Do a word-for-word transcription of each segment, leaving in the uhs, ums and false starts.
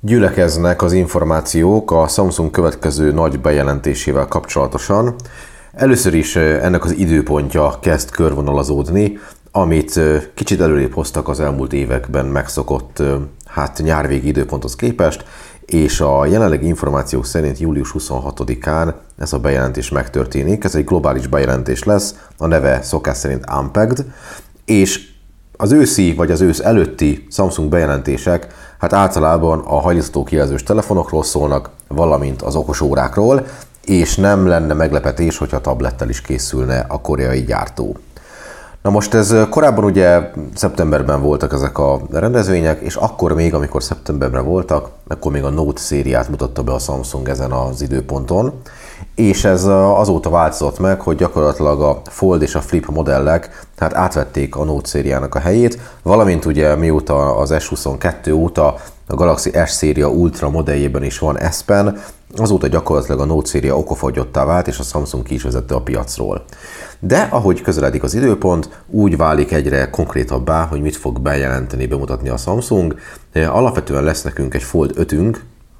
Gyülekeznek az információk a Samsung következő nagy bejelentésével kapcsolatosan. Először is ennek az időpontja kezd körvonalazódni, amit kicsit előrébb hoztak az elmúlt években megszokott hát nyárvégi időponthoz képest, és a jelenlegi információk szerint július huszonhatodikán ez a bejelentés megtörténik. Ez egy globális bejelentés lesz, a neve szokás szerint Unpacked, és az őszi vagy az ősz előtti Samsung bejelentések hát általában a hajlítható kijelzős telefonokról szólnak, valamint az okos órákról, és nem lenne meglepetés, hogyha tablettel is készülne a koreai gyártó. Na most ez korábban ugye szeptemberben voltak ezek a rendezvények, és akkor még, amikor szeptemberben voltak, akkor még a Note szériát mutatta be a Samsung ezen az időponton, és ez azóta változott meg, hogy gyakorlatilag a Fold és a Flip modellek hát átvették a Note szériának a helyét, valamint ugye mióta az es huszonkettő óta a Galaxy S széria Ultra modelljében is van S Pen, azóta gyakorlatilag a Note széria okafogyottá vált, és a Samsung ki is vezette a piacról. De ahogy közeledik az időpont, úgy válik egyre konkrétabbá, hogy mit fog bejelenteni, bemutatni a Samsung. Alapvetően lesz nekünk egy Fold ötünk,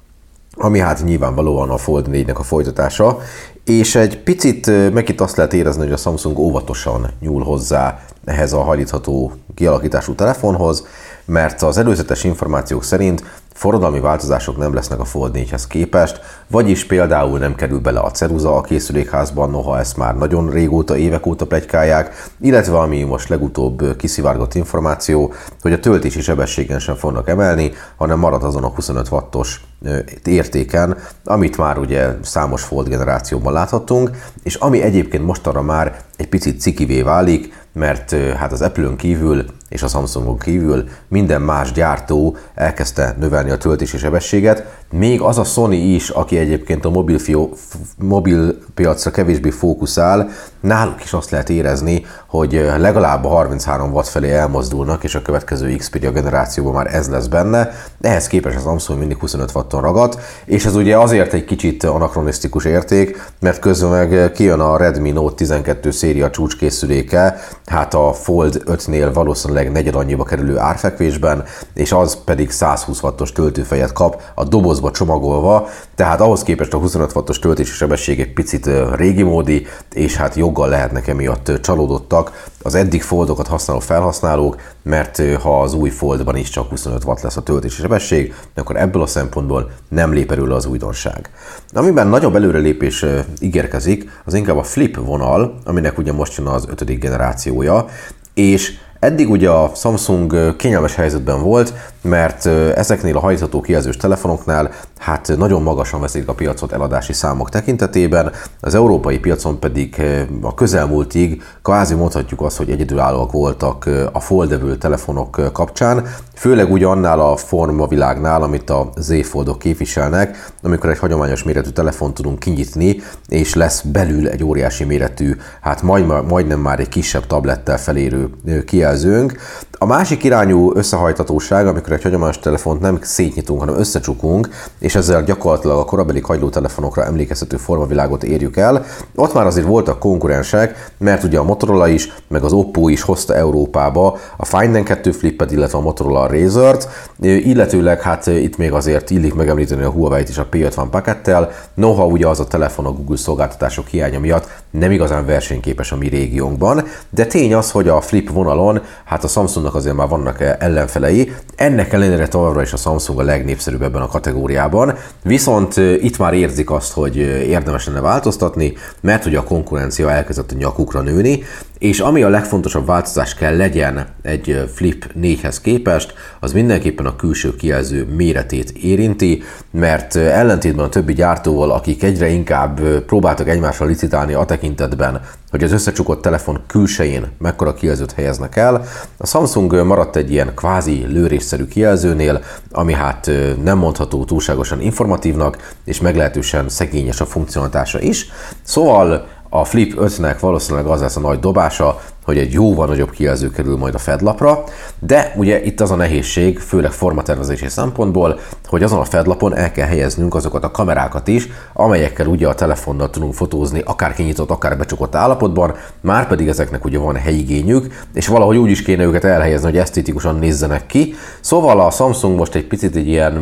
ami hát nyilvánvalóan a Fold négynek a folytatása, és egy picit meg itt azt lehet érezni, hogy a Samsung óvatosan nyúl hozzá ehhez a hajlítható kialakítású telefonhoz, mert az előzetes információk szerint forradalmi változások nem lesznek a Fold négyhez képest, vagyis például nem kerül bele a ceruza a készülékházban, noha ezt már nagyon régóta, évek óta pletykálják, illetve ami most legutóbb kiszivárgott információ, hogy a töltési sebességen sem fognak emelni, hanem marad azon a huszonöt wattos értéken, amit már ugye számos Fold generációban láthattunk, és ami egyébként mostanra már egy picit cikivé válik, mert hát az Apple-ön kívül és a Samsungon kívül minden más gyártó elkezdte növelni a töltési sebességet, még az a Sony is, aki egyébként a mobil, fió, mobil piacra kevésbé fókuszál, náluk is azt lehet érezni, hogy legalább a harminchárom watt felé elmozdulnak, és a következő Xperia generációban már ez lesz benne. Ehhez képest az Samsung mindig huszonöt watton ragad, és ez ugye azért egy kicsit anakronisztikus érték, mert közben meg kijön a Redmi Note tizenkettő széria csúcskészüléke, hát a Fold ötnél valószínűleg negyed annyiba kerülő árfekvésben, és az pedig százhúsz wattos töltőfejet kap a dobozba csomagolva, tehát ahhoz képest a huszonöt wattos töltési sebesség egy picit régi módi, és hát joggal lehetnek emiatt csalódottak az eddig Foldokat használó felhasználók, mert ha az új Foldban is csak huszonöt watt lesz a töltési sebesség, akkor ebből a szempontból nem lép előle az újdonság. Amiben nagyobb előrelépés ígérkezik, az inkább a Flip vonal, aminek ugye most jön az ötödik generációja, és eddig ugye a Samsung kényelmes helyzetben volt, mert ezeknél a hajlítható kijelzős telefonoknál hát nagyon magasan veszik a piacot eladási számok tekintetében, az európai piacon pedig a közelmúltig kvázi mondhatjuk azt, hogy egyedülállóak voltak a foldable telefonok kapcsán, főleg ugye annál a formavilágnál, amit a Z Foldok képviselnek, amikor egy hagyományos méretű telefont tudunk kinyitni, és lesz belül egy óriási méretű, hát majd, majdnem már egy kisebb tablettel felérő kijelzőnk. A másik irányú összehajthatóság, amikor egy hagyományos telefont nem szétnyitunk, hanem összecsukunk, és ezzel gyakorlatilag a korabeli hajlótelefonokra emlékeztető formavilágot érjük el. Ott már azért voltak konkurensek, mert ugye a Motorola is, meg az Oppo is hozta Európába a Find en kettő Flipet, illetve a Motorola Razrt, illetőleg hát itt még azért illik megemlíteni a Huawei-t is a P ötven pakettel, noha ugye az a telefon a Google szolgáltatások hiánya miatt nem igazán versenyképes a mi régiónkban, de tény az, hogy a Flip vonalon hát a Samsungnak azért már vannak ellenfelei, ennek ellenére továbbra is a Samsung a legnépszerűbb ebben a kategóriában, viszont itt már érzik azt, hogy érdemes lenne változtatni, mert ugye a konkurencia elkezdett a nyakukra nőni, és ami a legfontosabb változás kell legyen egy Flip négyhez képest, az mindenképpen a külső kijelző méretét érinti, mert ellentétben a többi gyártóval, akik egyre inkább próbáltak egymással licitálni a tekintetben, hogy az összecsukott telefon külsején mekkora kijelzőt helyeznek el, a Samsung maradt egy ilyen kvázi lőrésszerű kijelzőnél, ami hát nem mondható túlságosan informatívnak, és meglehetősen szegényes a funkcionalitása is. Szóval a Flip ötnek valószínűleg az lesz a nagy dobása, hogy egy jóval nagyobb kijelző kerül majd a fedlapra, de ugye itt az a nehézség, főleg formatervezési szempontból, hogy azon a fedlapon el kell helyeznünk azokat a kamerákat is, amelyekkel ugye a telefonnal tudunk fotózni, akár kinyitott, akár becsukott állapotban, már pedig ezeknek ugye van helyigényük, és valahogy úgy is kéne őket elhelyezni, hogy esztétikusan nézzenek ki. Szóval a Samsung most egy picit egy ilyen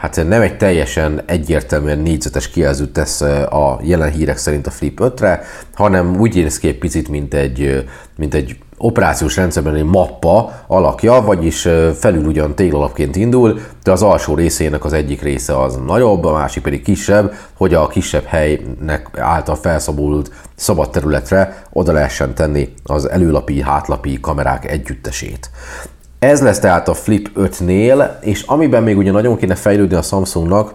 hát nem egy teljesen egyértelműen négyzetes kijelzőt tesz a jelen hírek szerint a Flip ötre, hanem úgy néz ki egy picit, mint egy, mint egy operációs rendszerben egy mappa alakja, vagyis felül ugyan téglalapként indul, de az alsó részének az egyik része az nagyobb, a másik pedig kisebb, hogy a kisebb helynek által felszabadult szabad területre oda lehessen tenni az előlapi, hátlapi kamerák együttesét. Ez lesz tehát a Flip ötnél, és amiben még ugye nagyon kéne fejlődni a Samsungnak,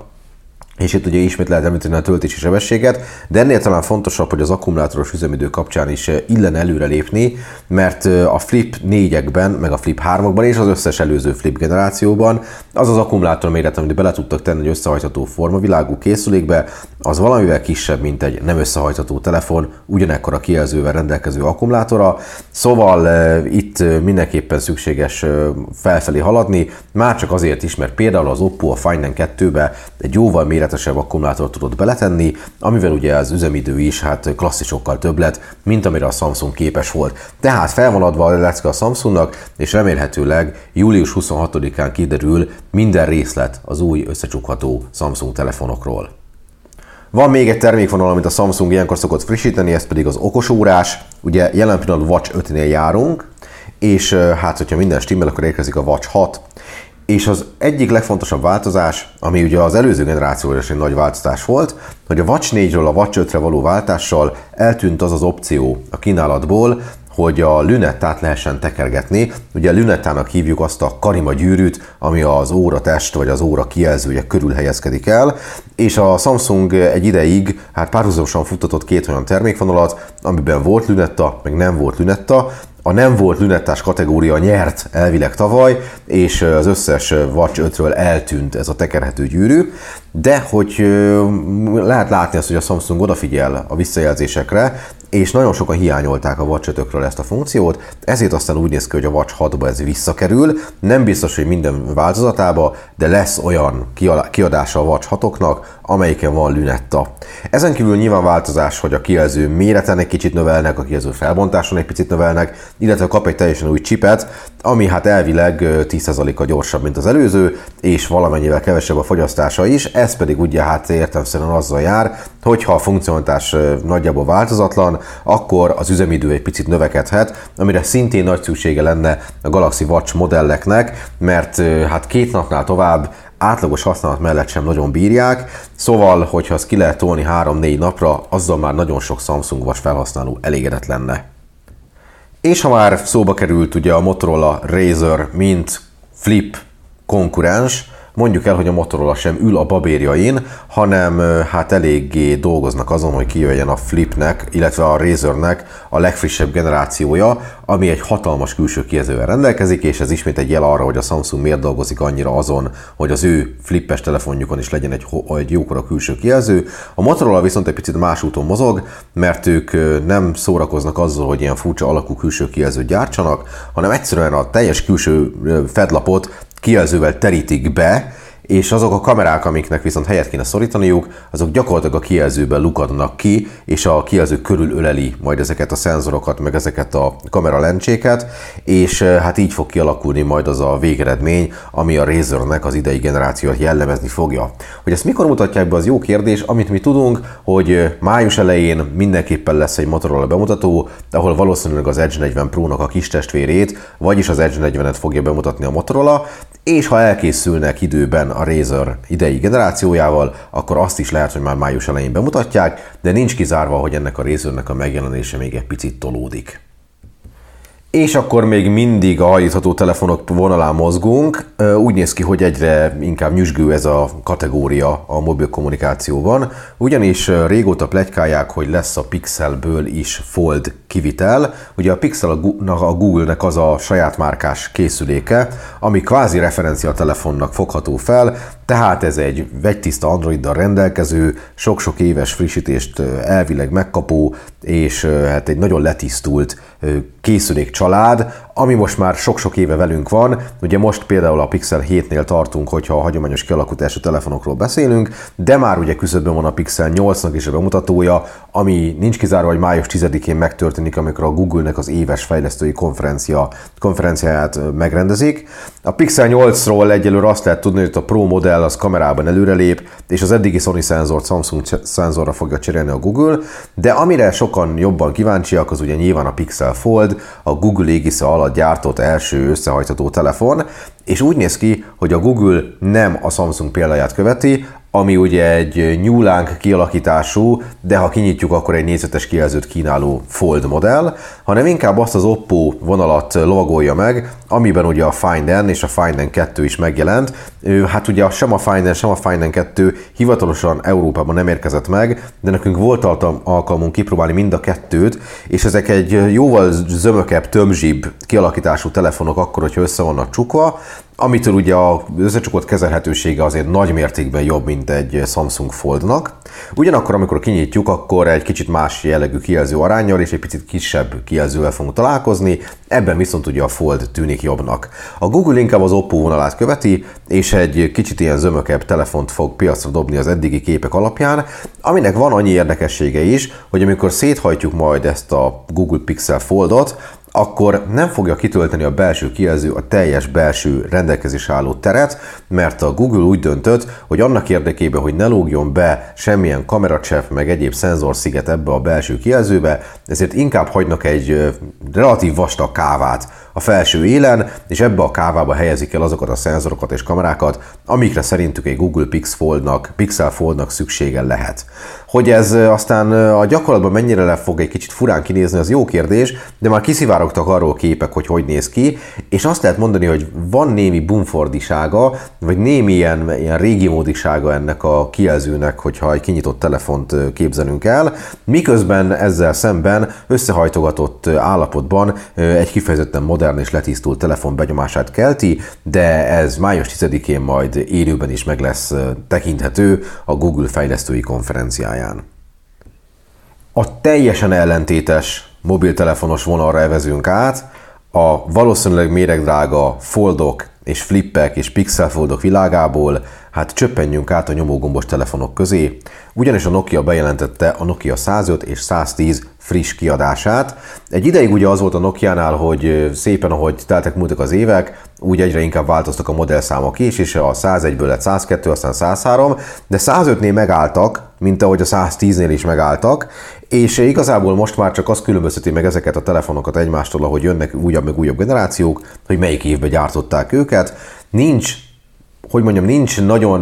és itt ugye ismét lehet említeni a töltési sebességet, de ennél talán fontosabb, hogy az akkumulátoros üzemidő kapcsán is illene előrelépni, mert a Flip négyekben, meg a Flip hármakban és az összes előző Flip generációban az az akkumulátor méret, amit bele tudtak tenni egy összehajtható formavilágú készülékbe, az valamivel kisebb, mint egy nem összehajtható telefon, ugyanekkora kijelzővel rendelkező akkumulátora. Szóval e, itt mindenképpen szükséges felfelé haladni, már csak azért is, mert például az Oppo a Find en kettőbe egy jóval méretesebb akkumulátort tudott beletenni, amivel ugye az üzemidő is hát klasszisokkal több lett, mint amire a Samsung képes volt. Tehát fel van adva a lecke a Samsungnak, és remélhetőleg július huszonhatodikán kiderül minden részlet az új összecsukható Samsung telefonokról. Van még egy termékvonal, amit a Samsung ilyenkor szokott frissíteni, ez pedig az okosórás. Ugye jelen pillanatban Watch ötnél járunk, és hát hogyha minden stimmel, akkor érkezik a Watch hat. És az egyik legfontosabb változás, ami ugye az előző generációra is egy nagy változás volt, hogy a Watch négyről a Watch ötre való váltással eltűnt az az opció a kínálatból, hogy a lünettát lehessen tekergetni. Ugye a lünettának hívjuk azt a karima gyűrűt, ami az óra test vagy az óra kijelzője körül helyezkedik el, és a Samsung egy ideig hát párhuzamosan futtatott két olyan termékvonalat, amiben volt lünetta, meg nem volt lünetta. A nem volt lünettás kategória nyert elvileg tavaly, és az összes Watch ötről eltűnt ez a tekerhető gyűrű, de hogy lehet látni azt, hogy a Samsung odafigyel a visszajelzésekre, és nagyon sokan hiányolták a Watch ötökről ezt a funkciót, ezért aztán úgy néz ki, hogy a Watch hatba ez visszakerül. Nem biztos, hogy minden változatába, de lesz olyan kiadása a Watch hatoknak, amelyiken van lünetta. Ezen kívül nyilván változás, hogy a kijelző méreten egy kicsit növelnek, a kijelző felbontáson egy picit növelnek, illetve kap egy teljesen új chipet, ami hát elvileg tíz százalékkal gyorsabb, mint az előző, és valamennyivel kevesebb a fogyasztása is, ez pedig ugye hát értelemszerűen azzal jár, hogyha a funkcionalitás nagyjából változatlan, akkor az üzemidő egy picit növekedhet, amire szintén nagy szüksége lenne a Galaxy Watch modelleknek, mert hát két napnál tovább átlagos használat mellett sem nagyon bírják, szóval, hogyha azt ki lehet tolni három-négy napra, azzal már nagyon sok Samsung Watch felhasználó elégedett lenne. És ha már szóba került ugye a Motorola Razr, mint Flip konkurens, mondjuk el, hogy a Motorola sem ül a babérjain, hanem hát eléggé dolgoznak azon, hogy kijöjjen a Flipnek, illetve a Razrnek a legfrissebb generációja, ami egy hatalmas külső kijelzővel rendelkezik, és ez ismét egy jel arra, hogy a Samsung miért dolgozik annyira azon, hogy az ő flippes telefonjukon is legyen egy, egy jókora külső kijelző. A Motorola viszont egy picit más úton mozog, mert ők nem szórakoznak azzal, hogy ilyen furcsa alakú külső kijelzőt gyártsanak, hanem egyszerűen a teljes külső fedlapot kijelzővel terítik be, és azok a kamerák, amiknek viszont helyet kéne szorítaniuk, azok gyakorlatilag a kijelzőben lukadnak ki, és a kijelző körül öleli majd ezeket a szenzorokat, meg ezeket a kameralencséket, és hát így fog kialakulni majd az a végeredmény, ami a Razrnek az idei generációt jellemezni fogja. Hogy ezt mikor mutatják be, az jó kérdés. Amit mi tudunk, hogy május elején mindenképpen lesz egy Motorola bemutató, ahol valószínűleg az Edge negyven Pro-nak a kis testvérét, vagyis az Edge negyvenet fogja bemutatni a Motorola, és ha elkészülnek időben a Razr idei generációjával, akkor azt is lehet, hogy már május elején bemutatják, de nincs kizárva, hogy ennek a Razrnek a megjelenése még egy picit tolódik. És akkor még mindig a hajítható telefonok vonalán mozgunk. Úgy néz ki, hogy egyre inkább nyüzsgő ez a kategória a mobil kommunikációban, ugyanis régóta pletykálják, hogy lesz a Pixelből is Fold kivitel. Ugye a Pixel a Google-nek az a saját márkás készüléke, ami kvázi referencia telefonnak fogható fel, tehát ez egy vegytiszta Androiddal rendelkező, sok-sok éves frissítést elvileg megkapó, és hát egy nagyon letisztult készülékcsalád, ami most már sok-sok éve velünk van. Ugye most például a Pixel hétnél tartunk, hogyha a hagyományos kialakítású telefonokról beszélünk, de már ugye küszöbben van a Pixel nyolcnak is a bemutatója, ami nincs kizárva, hogy május tizedikén megtörténik, amikor a Google-nek az éves fejlesztői konferencia, konferenciáját megrendezik. A Pixel nyolcról egyelőre azt lehet tudni, hogy a Pro modell az kamerában előrelép, és az eddigi Sony szenzort Samsung szenzorra fogja cserélni a Google, de amire sokan jobban kíváncsiak, az ugye nyilván a Pixel Fold, a Google égisze alatt gyártott első összehajtható telefon, és úgy néz ki, hogy a Google nem a Samsung példáját követi, ami ugye egy nyúlánk kialakítású, de ha kinyitjuk, akkor egy négyzetes kijelzőt kínáló Fold modell, hanem inkább azt az Oppo vonalat lovagolja meg, amiben ugye a Find N és a Find N kettő is megjelent. Hát ugye sem a Find N, sem a Find N kettő hivatalosan Európában nem érkezett meg, de nekünk volt alkalmunk kipróbálni mind a kettőt, és ezek egy jóval zömökebb, tömzsibb kialakítású telefonok akkor, hogyha össze vannak csukva, amitől ugye az összecsukott kezelhetősége azért nagy mértékben jobb, mint egy Samsung Foldnak. Ugyanakkor, amikor kinyitjuk, akkor egy kicsit más jellegű kijelző aránnyal és egy picit kisebb kijelzővel fogunk találkozni, ebben viszont ugye a Fold tűnik jobbnak. A Google inkább az Oppo vonalát követi, és egy kicsit ilyen zömökebb telefont fog piacra dobni az eddigi képek alapján, aminek van annyi érdekessége is, hogy amikor széthajtjuk majd ezt a Google Pixel Foldot, akkor nem fogja kitölteni a belső kijelző a teljes belső rendelkezésre álló teret, mert a Google úgy döntött, hogy annak érdekében, hogy ne lógjon be semmilyen kameracsepp meg egyéb szenzorsziget ebbe a belső kijelzőbe, ezért inkább hagynak egy relatív vastag kávát a felső élen, és ebbe a kávába helyezik el azokat a szenzorokat és kamerákat, amikre szerintük egy Google Pixel Foldnak, Pixel Foldnak szüksége lehet. Hogy ez aztán a gyakorlatban mennyire le fog egy kicsit furán kinézni, az jó kérdés, de már kiszivárogtak arról képek, hogy hogy néz ki, és azt lehet mondani, hogy van némi bumfordisága, vagy némi ilyen, ilyen régi módisága ennek a kijelzőnek, hogyha egy kinyitott telefont képzelünk el, miközben ezzel szemben összehajtogatott állapotban egy kifejezetten modern és letisztult telefon benyomását kelti, de ez május tizedikén majd élőben is meg lesz tekinthető a Google fejlesztői konferenciáján. A teljesen ellentétes mobiltelefonos vonalra evezünk át, a valószínűleg méregdrága Foldok és Flippek és Pixel Foldok világából, hát csöppenjünk át a nyomógombos telefonok közé, ugyanis a Nokia bejelentette a Nokia százöt és száztíz friss kiadását. Egy ideig ugye az volt a Nokiánál, hogy szépen ahogy teltek múltak az évek, úgy egyre inkább változtak a modellszámok is, és a százegyből lett százkettő, aztán százhárom, de százötnél megálltak, mint ahogy a száztíznél is megálltak, és igazából most már csak az különbözteti meg ezeket a telefonokat egymástól, ahogy jönnek újabb meg újabb generációk, hogy melyik évben gyártották őket. Nincs, hogy mondjam, nincs nagyon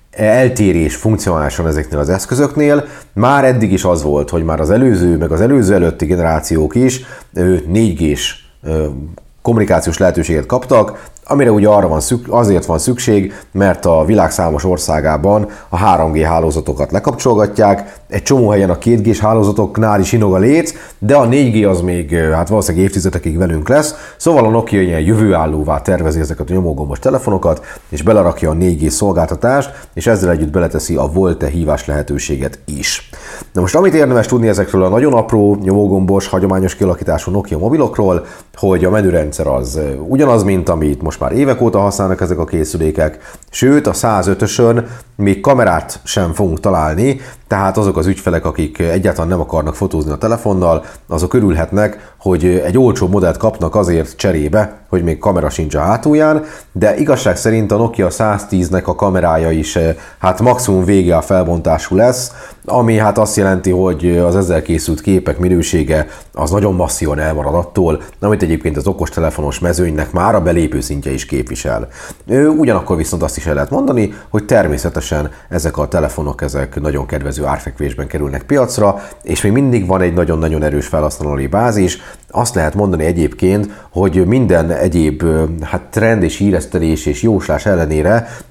eltérés funkcionálisan ezeknél az eszközöknél. Már eddig is az volt, hogy már az előző, meg az előző előtti generációk is négy gés kommunikációs lehetőséget kaptak, amire ugye arra van szük, azért van szükség, mert a világ számos országában a három gé hálózatokat lekapcsolgatják, egy csomó helyen a két gés hálózatoknál is inog a léc, de a négy gé az még hát valószínűleg évtizedekig velünk lesz, szóval a Nokia ilyen jövőállóvá tervezi ezeket a nyomógombos telefonokat, és belerakja a négy gé szolgáltatást, és ezzel együtt beleteszi a VoLTE hívás lehetőséget is. Na most amit érdemes tudni ezekről a nagyon apró, nyomógombos, hagyományos kialakítású Nokia mobilokról, hogy a menürendszer az ugyanaz, mint amit most már évek óta használnak ezek a készülékek, sőt a százötösön még kamerát sem fogunk találni, tehát azok az ügyfelek, akik egyáltalán nem akarnak fotózni a telefonnal, azok örülhetnek, hogy egy olcsó modellt kapnak azért cserébe, hogy még kamera sincs a hátulján, de igazság szerint a Nokia száztíznek a kamerája is hát maximum vége a felbontású lesz, ami hát azt jelenti, hogy az ezzel készült képek minősége az nagyon masszívan elmarad attól, amit egyébként az okostelefonos mezőnynek már a belépő szintje is képvisel. Ugyanakkor viszont azt is el lehet mondani, hogy természetesen ezek a telefonok ezek nagyon kedvező árfekvésben kerülnek piacra, és még mindig van egy nagyon-nagyon erős felhasználói bázis. Azt lehet mondani egyébként, hogy minden egyéb hát trend és híresztelés és jóslás ellenére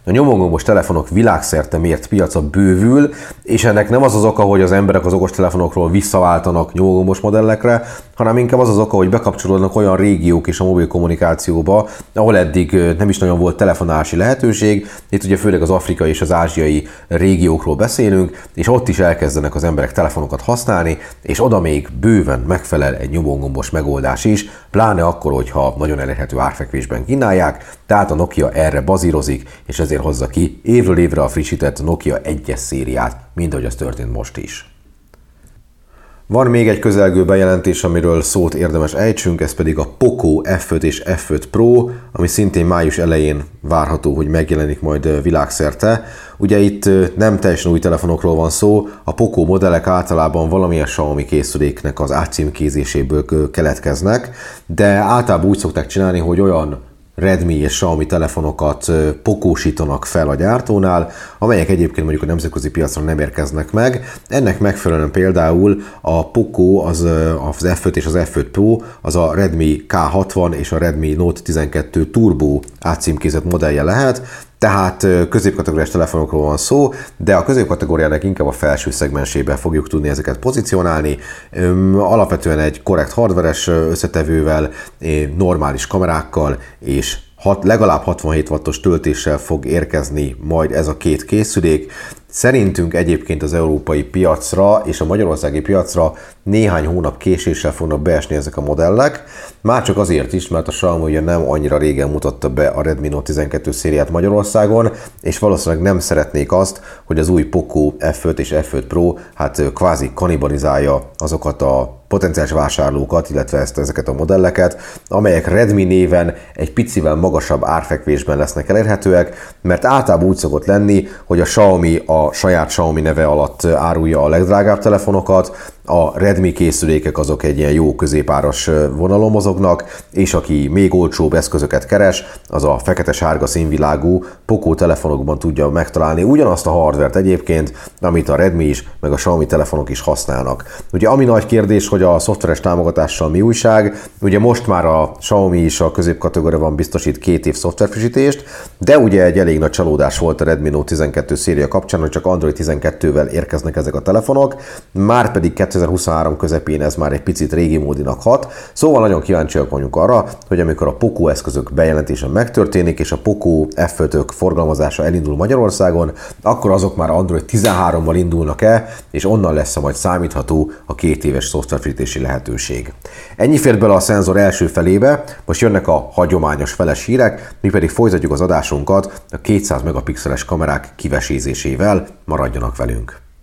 a nyomógombos telefonok világszerte mért piaca bővül, és ennek nem az az oka, hogy az emberek az okostelefonokról visszaváltanak nyomógombos modellekre, hanem inkább az az oka, hogy bekapcsolódnak olyan régiók és a mobil kommunikációba, ahol eddig nem is nagyon volt telefonálási lehetőség. Itt ugye főleg az afrikai és az ázsiai régiókról beszélünk, és ott is elkezdenek az emberek telefonokat használni, és oda még bőven megfelel egy nyomógombos megoldás is, pláne akkor, hogyha nagyon elérhető árfekvésben kínálják, tehát a Nokia erre bazírozik, és ezért hozza ki évről évre a frissített Nokia egyes szériát, mint ahogy az történt most is. Van még egy közelgő bejelentés, amiről szót érdemes ejtsünk, ez pedig a Poco ef öt és ef öt Pro, ami szintén május elején várható, hogy megjelenik majd világszerte. Ugye itt nem teljesen új telefonokról van szó, a Poco modellek általában valamilyen Xiaomi készüléknek az átcímkézéséből keletkeznek, de általában úgy szokták csinálni, hogy olyan Redmi és Xiaomi telefonokat pokósítanak fel a gyártónál, amelyek egyébként mondjuk a nemzetközi piacra nem érkeznek meg. Ennek megfelelően például a Poco, az, az ef öt és az ef öt Pro, az a Redmi ká hatvan és a Redmi Note tizenkettő Turbo átcímkézett modellje lehet, tehát középkategóriás telefonokról van szó, de a középkategóriának inkább a felső szegmensében fogjuk tudni ezeket pozícionálni. Alapvetően egy korrekt hardveres összetevővel, normális kamerákkal és hat, legalább hatvanhét wattos töltéssel fog érkezni majd ez a két készülék. Szerintünk egyébként az európai piacra és a magyarországi piacra néhány hónap késéssel fognak beesni ezek a modellek. Már csak azért is, mert a Xiaomi ugye nem annyira régen mutatta be a Redmi Note tizenkettő szériát Magyarországon, és valószínűleg nem szeretnék azt, hogy az új Poco ef öt és ef öt Pro hát kvázi kannibalizálja azokat a potenciális vásárlókat, illetve ezt, ezeket a modelleket, amelyek Redmi néven egy picivel magasabb árfekvésben lesznek elérhetőek, mert általában úgy szokott lenni, hogy a Xiaomi a saját Xiaomi neve alatt árulja a legdrágább telefonokat, a Redmi készülékek azok egy ilyen jó középáras vonalon mozognak, és aki még olcsóbb eszközöket keres, az a fekete-sárga színvilágú Poco telefonokban tudja megtalálni ugyanazt a hardvert egyébként, amit a Redmi is, meg a Xiaomi telefonok is használnak. Ugye ami nagy kérdés, hogy a szoftveres támogatással mi újság, ugye most már a Xiaomi is a középkategóriában biztosít két év szoftverfrissítést, de ugye egy elég nagy csalódás volt a Redmi Note tizenkettő széria kapcsán, hogy csak Android tizenkettővel érkeznek ezek a telefonok, már pedig kétezer-huszonhárom közepén ez már egy picit régi módinak hat, szóval nagyon kíváncsiak vagyunk arra, hogy amikor a Poco eszközök bejelentése megtörténik, és a Poco ef ötök forgalmazása elindul Magyarországon, akkor azok már Android tizenhárommal indulnak-e, és onnan lesz majd számítható a két éves szoftverfrissítési lehetőség. Ennyi fért bele a szenzor első felébe, most jönnek a hagyományos feles hírek, mi pedig folytatjuk az adásunkat a kétszáz megapixeles kamerák kivesézésével, maradjanak velünk!